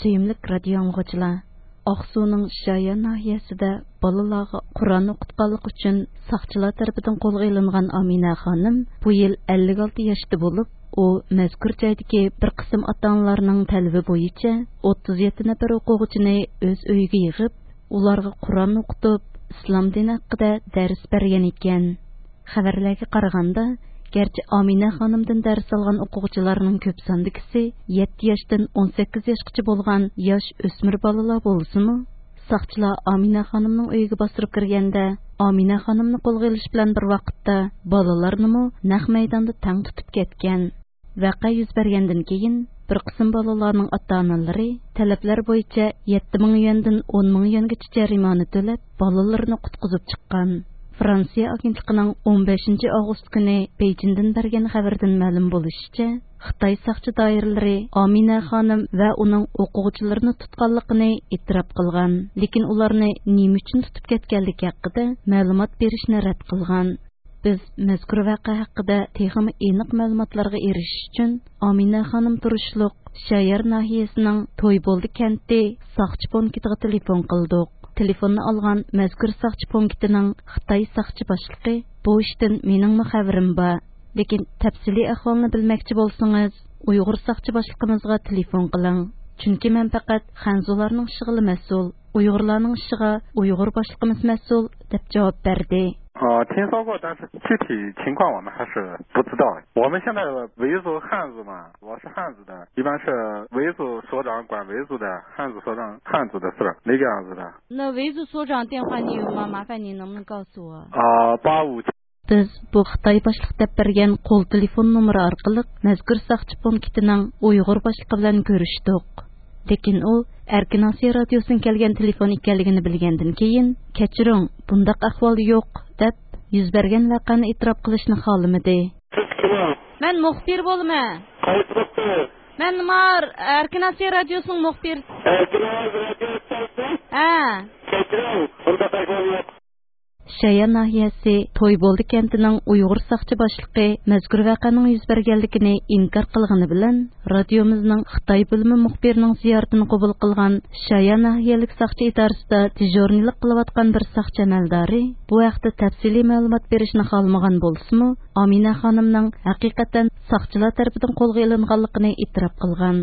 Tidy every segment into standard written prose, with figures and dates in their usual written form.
Sevimlik radio anlıqçılar, Ақсуның Шая нахиясida балаларга Qur'on o'qitganlik uchun saqchilar tarafidan qo'lga ilingan Amina xonim bu yil 56 yoshda bo'lib, u mazkur joydagi bir qism ota-onalarning talabi bo'yicha 37 nafar o'quvchini o'z uyiga yig'ib, ularga Qur'on o'qitib, islom dini haqida dars bergan ekan. Xabarlarga qaraganda, gerçi Amina xonimdan dars olgan o'quvchilarning ko'p sondagisi 7 yoshdan 18 yoshgacha bo'lgan yosh o'smir bolalar bo'lsa-mu, saqchilar Amina xonimning uyiga bostirib kirganda, Amina xonimni qo'lga olish bilan bir vaqtda bolalarni naq maydonda tang tutib ketgan. Voqea yuz bergandan keyin bir qism bolalarning ota-onalari talablar bo'yicha 7000 yuandan 10000 yuangacha jarimani to'lab, bolalarni qutqizib chiqqan. Fransiya agentligining 15 avgust kuni Beijingdan bergan xabardan ma'lum bo'lishicha, Xitoy saqchi doiralari Amina xonim va uning o'quvchilarini tutganligini e'tirof qilgan, lekin ularni nima uchun tutib ketganligi haqida ma'lumot berishni rad qilgan. Biz mazkur voqea haqida texnik aniq ma'lumotlarga erishish uchun Amina xonim turishliq Shayar nahiyasining To'yboldi kenti saqchi punktiga telefon qildik. Telefonni olgan mazkur saqchi punktining Xitoy saqchi boshlig'i bu ishdan mening xabarim bor, lekin tafsiliy ahvolni bilmoqchi bo'lsangiz, Uyg'ur saqchi boshlig'imizga telefon qiling. Chunki men faqat Xanzularning ishig'i mas'ul, Uyg'urlarning ishiga Uyg'ur boshlig'imiz mas'ul deb javob berdi. 听说过，但是具体情况我们还是不知道。我们现在维族汉族嘛，我是汉族的，一般是维族所长管维族的，汉族所长汉族的事，那个样子的。 那维族所长电话你有吗？麻烦你能不能告诉我 ？85。 Biz bu Xitoy boshliq deb bergan qo'l telefon nomeri orqali mazkur saqchi punktining Uyg'ur boshlig'i bilan ko'rishdik. Lekin u Erkin Osiyo radiosidan kelgan telefon ekanligini bilgandan keyin, "Kechiring, bundaq ahvol yo'q" deb yuz bergan voqeani e'tirof qilishni xohlamadi. Men muxbir bo'laman. Men Erkin Osiyo radiosining muxbir. Shaya nahiyasi To'yboldi kentining Uyg'ur saqchi boshlig'i mazkur voqeaning yuz berganligini inkor qilgani bilan radiomizning Xitoy bo'limi muxbirining ziyoratini qabul qilgan Shaya nahiyalik saqchi idorasida tijornilik qilayotgan bir saqchi amaldori bu haqda tafsiliy ma'lumot berishni xohlamagan bo'lsa-mu, Amina xonimning haqiqatan saqchilar tarafidan qo'lga ilinganligini e'tirof qilgan.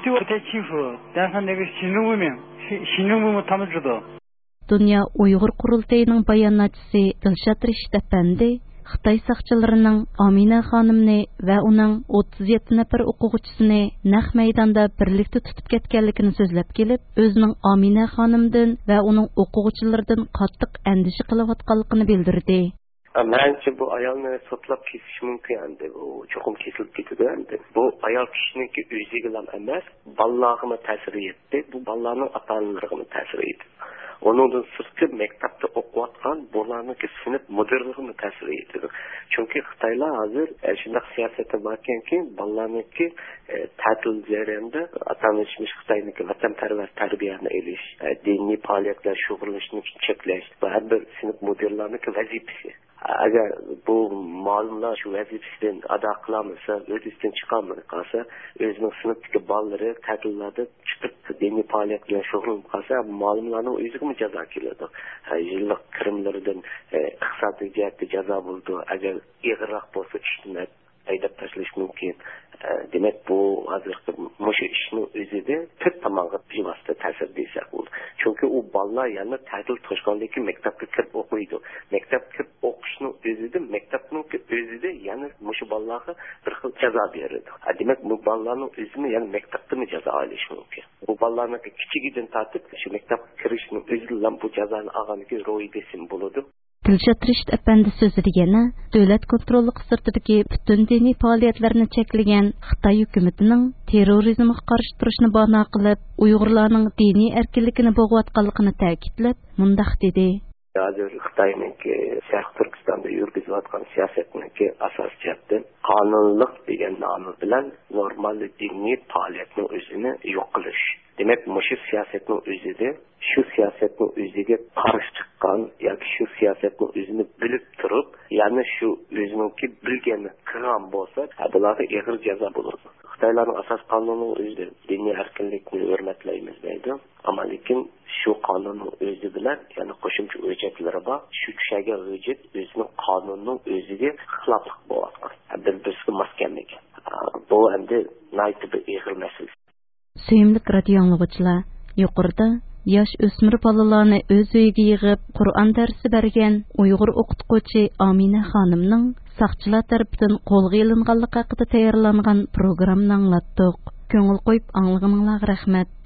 Dünya Uyghur Qurultayıning bayonotchisi Dilshod Rishit Efendi Xitoy saqchilarining Amina xonimni va uning 37 nafar o'quvchisini naq maydonda birlikda tutib ketganligini so'zlab kelib, o'zining Amina xonimdan va uning o'quvchilaridan qattiq andisha qilayotganligini bildirdi. Bence bu ayolni sotlab kesish mumkin endi. Bu cho'qim kesilib ketadi endi. Bu ayol kishiniki o'ziga ham emas, bolalarga ta'sir etdi. Bu bolalarning ota-onalariga ta'sir etdi. Onundan sırtı mektepte okuyatkan bularınki sınıf müdürlüğüne tesir edilir. Çünkü Xitaylar hazır şundak siyasete varken ki balalarınki tatil üzerinde atanışmış Xitay'nınki vatanperver terbiyene eriş, dini faaliyetler şuurlaşını çekleş ve her bir sınıf müdürlüğündeki vazifesi. Eğer bu malumlar şu vazifesinden ada kılamırsa, ödüsten çıkamırsa, özünün sınıftaki balları tatillerde çıkıp dini faaliyetler şuurlanırsa, malumların özü mi ceza keladi? Yıllık kırımlardan iqtisadi jihatda jazo bo'ldi. Agar ig'irroq bo'lsa ishni haydab tashlash mumkin. Demak bu hozirgi mushu ishni o'zida tut tomonga bevosita ta'sir bersa bo'ldi. Chunki u bolalar yana ta'til to'shqondan keyin maktabga kirib o'qiydi. Maktabga kirib o'qishni o'zida maktabning o'zida yana mushu bolalarga bir xil jazo beradi. Demak bu bolalarning o'zini yana maktabdan jazo olish mumkin. Bu bolalarning kichigidan tortib shu maktabga kirishni o'zidan bu jazoni olganiga ro'y besim bo'ladi. Dilshod Rishit Efendi so'zida yana davlat kontrollik sirtidagi butun diniy faoliyatlarni cheklagan Xitoy hukumatining terrorizmga qarshi turishni bahona qilib, Uyg'urlarning diniy erkinligini bo'g'ayotganligini ta'kidlab, mundaq dedi. Hozir Xitoyninki Sharq Turkistonda yurgizayotgan siyosatniki asos jihatdan qonunlik degan nomi bilan normal diniy faoliyatning o'zini yo'q qilish. Demak, mushu siyosatning o'zida shu siyosatning o'ziga qarshi chiqqan yoki shu siyosatning o'zini bilib turib, ya'ni shu o'zininki bilgani qilgan bo'lsa, bularga ig'ir jazo bo'ladi. Xitoylarning asos qonunining o'zi diniy erkinlikni hurmatlaymiz deydi. Ammo lekin shu qonunning o'zi bilan, ya'ni qo'shimcha hujjatlari bor. Shu tushagan hujjat o'zining qonunning o'ziga xiloflik bo'layotgan. Bir-biriga mos kelmagan. Bu endi nayt bir ig'ir masala. Sevimli radio anglag'uchilar, yuqorida yosh o'smir bolalarni o'z uyiga yig'ib Qur'on darsi bergan Uyg'ur o'qituvchi Amina xonimning saqchilar tarafidan qo'lga ilinganligi haqida tayyorlangan programmani anglatdik. Ko'ngil qo'yib anglaganingizga rahmat.